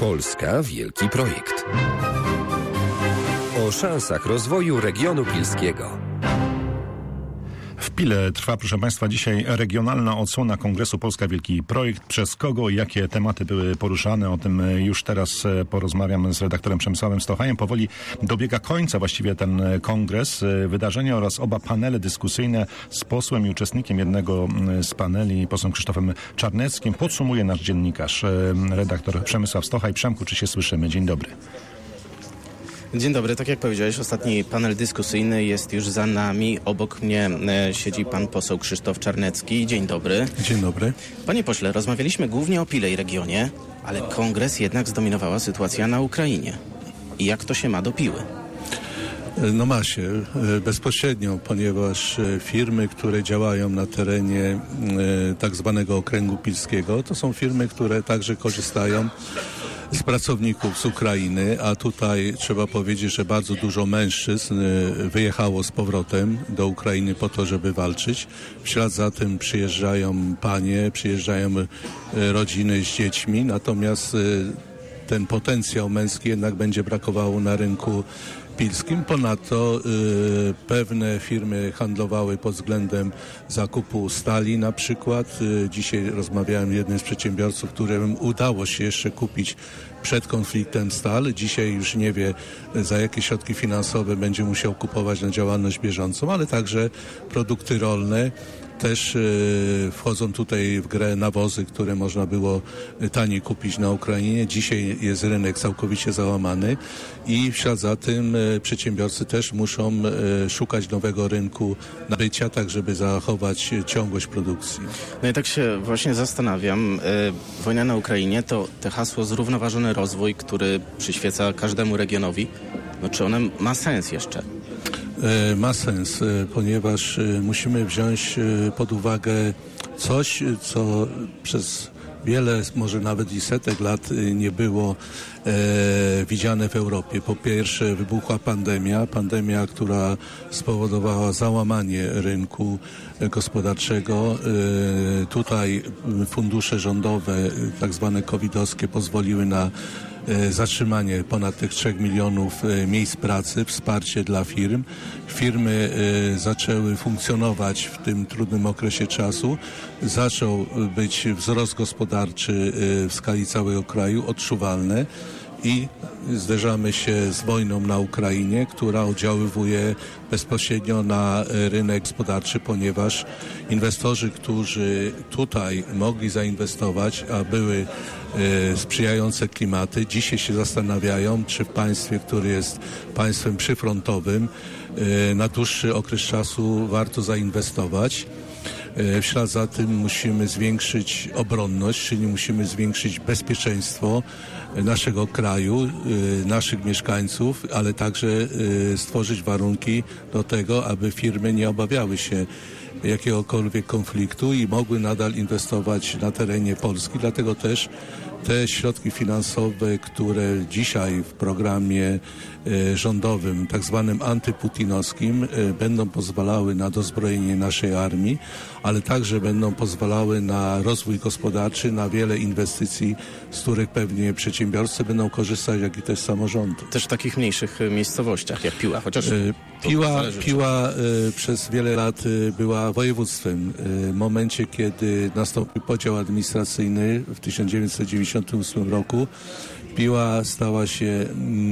Polska wielki projekt. O szansach rozwoju regionu pilskiego. W Pile trwa, proszę Państwa, dzisiaj regionalna odsłona Kongresu Polska Wielki Projekt. Przez kogo i jakie tematy były poruszane? O tym już teraz porozmawiam z redaktorem Przemysławem Stochajem. Powoli dobiega końca właściwie ten kongres. Wydarzenia oraz oba panele dyskusyjne z posłem i uczestnikiem jednego z paneli, posłem Krzysztofem Czarneckim, podsumuje nasz dziennikarz, redaktor Przemysław Stochaj. Przemku, czy się słyszymy? Dzień dobry. Dzień dobry, tak jak powiedziałeś, ostatni panel dyskusyjny jest już za nami. Obok mnie siedzi pan poseł Krzysztof Czarnecki. Dzień dobry. Dzień dobry. Panie pośle, rozmawialiśmy głównie o Pile i regionie, ale kongres jednak zdominowała sytuacja na Ukrainie. I jak to się ma do Piły? No ma się bezpośrednio, ponieważ firmy, które działają na terenie tak zwanego okręgu pilskiego, to są firmy, które także korzystają z pracowników z Ukrainy, a tutaj trzeba powiedzieć, że bardzo dużo mężczyzn wyjechało z powrotem do Ukrainy po to, żeby walczyć. W ślad za tym przyjeżdżają panie, przyjeżdżają rodziny z dziećmi, natomiast ten potencjał męski jednak będzie brakowało na rynku pilskim. Ponadto pewne firmy handlowały pod względem zakupu stali na przykład. Dzisiaj rozmawiałem z jednym z przedsiębiorców, którym udało się jeszcze kupić przed konfliktem stal. Dzisiaj już nie wie, za jakie środki finansowe będzie musiał kupować na działalność bieżącą, ale także produkty rolne. Też wchodzą tutaj w grę nawozy, które można było taniej kupić na Ukrainie. Dzisiaj jest rynek całkowicie załamany i w ślad za tym przedsiębiorcy też muszą szukać nowego rynku nabycia, tak żeby zachować ciągłość produkcji. No i tak się właśnie zastanawiam. Wojna na Ukrainie to te hasło zrównoważony rozwój, który przyświeca każdemu regionowi. No czy ono ma sens jeszcze? Ma sens, ponieważ musimy wziąć pod uwagę coś, co przez wiele, może nawet i setek lat nie było widziane w Europie. Po pierwsze wybuchła pandemia, która spowodowała załamanie rynku gospodarczego. Tutaj fundusze rządowe, tak zwane covidowskie, pozwoliły na zatrzymanie ponad tych 3 milionów miejsc pracy, wsparcie dla firm. Firmy zaczęły funkcjonować w tym trudnym okresie czasu. Zaczął być wzrost gospodarczy w skali całego kraju, odczuwalny. I zderzamy się z wojną na Ukrainie, która oddziaływuje bezpośrednio na rynek gospodarczy, ponieważ inwestorzy, którzy tutaj mogli zainwestować, a były sprzyjające klimaty, dzisiaj się zastanawiają, czy w państwie, które jest państwem przyfrontowym, na dłuższy okres czasu warto zainwestować. W ślad za tym musimy zwiększyć obronność, czyli musimy zwiększyć bezpieczeństwo naszego kraju, naszych mieszkańców, ale także stworzyć warunki do tego, aby firmy nie obawiały się jakiegokolwiek konfliktu i mogły nadal inwestować na terenie Polski. Dlatego też te środki finansowe, które dzisiaj w programie rządowym, tak zwanym antyputinowskim, będą pozwalały na dozbrojenie naszej armii, ale także będą pozwalały na rozwój gospodarczy, na wiele inwestycji, z których pewnie przedsiębiorcy będą korzystać, jak i też samorządy. Też w takich mniejszych miejscowościach jak Piła, chociaż Piła przez wiele lat była województwem. W momencie, kiedy nastąpił podział administracyjny w 1998 roku, Piła stała się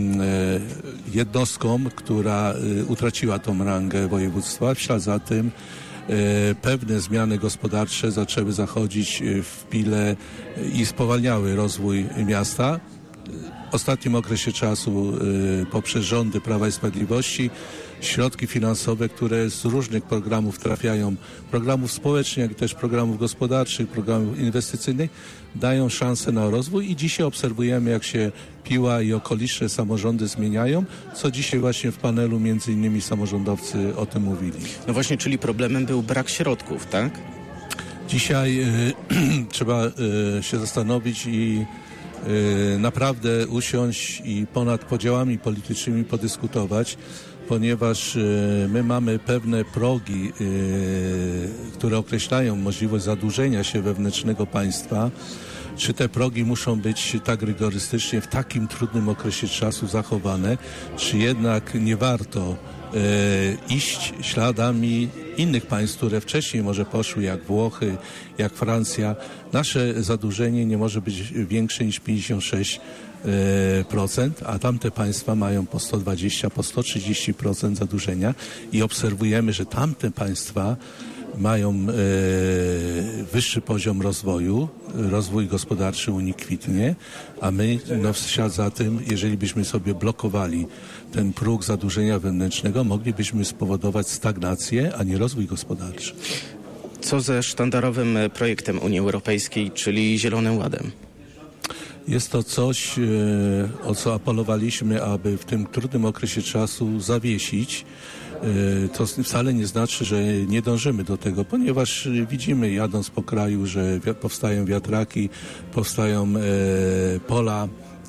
jednostką, która utraciła tą rangę województwa. W ślad za tym pewne zmiany gospodarcze zaczęły zachodzić w Pile i spowalniały rozwój miasta. W ostatnim okresie czasu poprzez rządy Prawa i Sprawiedliwości środki finansowe, które z różnych programów trafiają, programów społecznych, jak i też programów gospodarczych, programów inwestycyjnych, dają szansę na rozwój i dzisiaj obserwujemy, jak się Piła i okoliczne samorządy zmieniają, co dzisiaj właśnie w panelu między innymi samorządowcy o tym mówili. No właśnie, czyli problemem był brak środków, tak? Dzisiaj trzeba się zastanowić i naprawdę usiąść i ponad podziałami politycznymi podyskutować, ponieważ my mamy pewne progi, które określają możliwość zadłużenia się wewnętrznego państwa. czy te progi muszą być tak rygorystycznie w takim trudnym okresie czasu zachowane, czy jednak nie warto iść śladami innych państw, które wcześniej może poszły, jak Włochy, jak Francja. Nasze zadłużenie nie może być większe niż 56%, a tamte państwa mają po 120, po 130% zadłużenia i obserwujemy, że tamte państwa mają wyższy poziom rozwoju, rozwój gospodarczy u nich kwitnie, a my w ślad za tym, jeżeli byśmy sobie blokowali ten próg zadłużenia wewnętrznego, moglibyśmy spowodować stagnację, a nie rozwój gospodarczy. Co ze sztandarowym projektem Unii Europejskiej, czyli Zielonym Ładem? Jest to coś, o co apelowaliśmy, aby w tym trudnym okresie czasu zawiesić. To wcale nie znaczy, że nie dążymy do tego, ponieważ widzimy, jadąc po kraju, że powstają wiatraki, powstają pola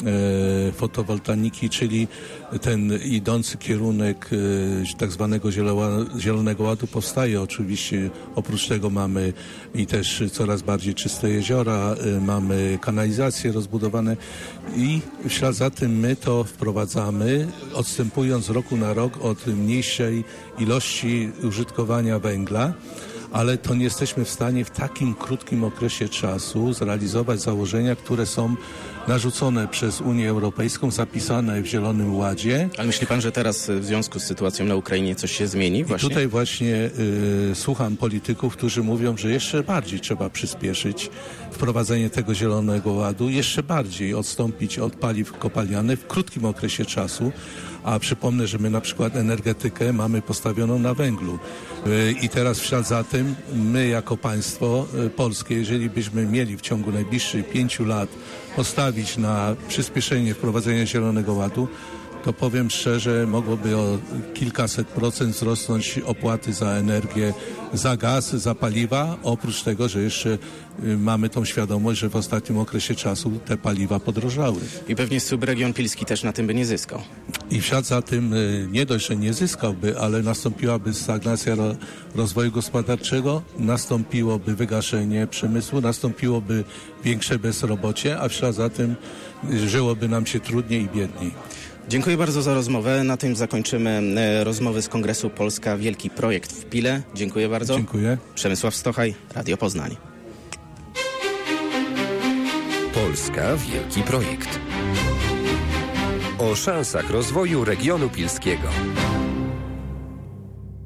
fotowoltaiki, czyli ten idący kierunek tak zwanego Zielonego Ładu powstaje. Oczywiście oprócz tego mamy i też coraz bardziej czyste jeziora, mamy kanalizacje rozbudowane i w ślad za tym my to wprowadzamy, odstępując roku na rok od mniejszej ilości użytkowania węgla, ale to nie jesteśmy w stanie w takim krótkim okresie czasu zrealizować założenia, które są narzucone przez Unię Europejską, zapisane w Zielonym Ładzie. Ale myśli pan, że teraz w związku z sytuacją na Ukrainie coś się zmieni właśnie? I tutaj właśnie słucham polityków, którzy mówią, że jeszcze bardziej trzeba przyspieszyć wprowadzenie tego Zielonego Ładu, jeszcze bardziej odstąpić od paliw kopalnianych w krótkim okresie czasu. A przypomnę, że my na przykład energetykę mamy postawioną na węglu. I teraz w ślad za tym my jako państwo polskie, jeżeli byśmy mieli w ciągu najbliższych 5 lat postawić na przyspieszenie wprowadzenia Zielonego Ładu, to powiem szczerze, mogłoby o kilkaset procent wzrosnąć opłaty za energię, za gaz, za paliwa, oprócz tego, że jeszcze mamy tą świadomość, że w ostatnim okresie czasu te paliwa podrożały. I pewnie subregion pilski też na tym by nie zyskał. I w ślad za tym nie dość, że nie zyskałby, ale nastąpiłaby stagnacja rozwoju gospodarczego, nastąpiłoby wygaszenie przemysłu, nastąpiłoby większe bezrobocie, a w ślad za tym żyłoby nam się trudniej i biedniej. Dziękuję bardzo za rozmowę. Na tym zakończymy rozmowy z Kongresu Polska Wielki Projekt w Pile. Dziękuję bardzo. Dziękuję. Przemysław Stochaj, Radio Poznań. Polska Wielki Projekt. O szansach rozwoju regionu pilskiego.